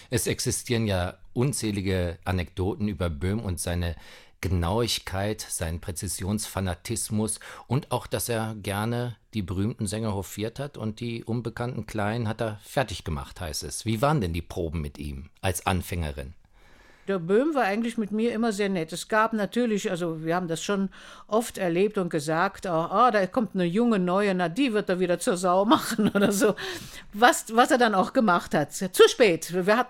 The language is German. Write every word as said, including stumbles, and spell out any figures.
Es existieren ja unzählige Anekdoten über Böhm und seine Genauigkeit, seinen Präzisionsfanatismus und auch, dass er gerne die berühmten Sänger hofiert hat und die unbekannten Kleinen hat er fertig gemacht, heißt es. Wie waren denn die Proben mit ihm als Anfängerin? Der Böhm war eigentlich mit mir immer sehr nett. Es gab natürlich, also wir haben das schon oft erlebt und gesagt, auch, ah, da kommt eine junge Neue, na die wird er wieder zur Sau machen oder so. Was, was er dann auch gemacht hat. Zu spät. Wir hatten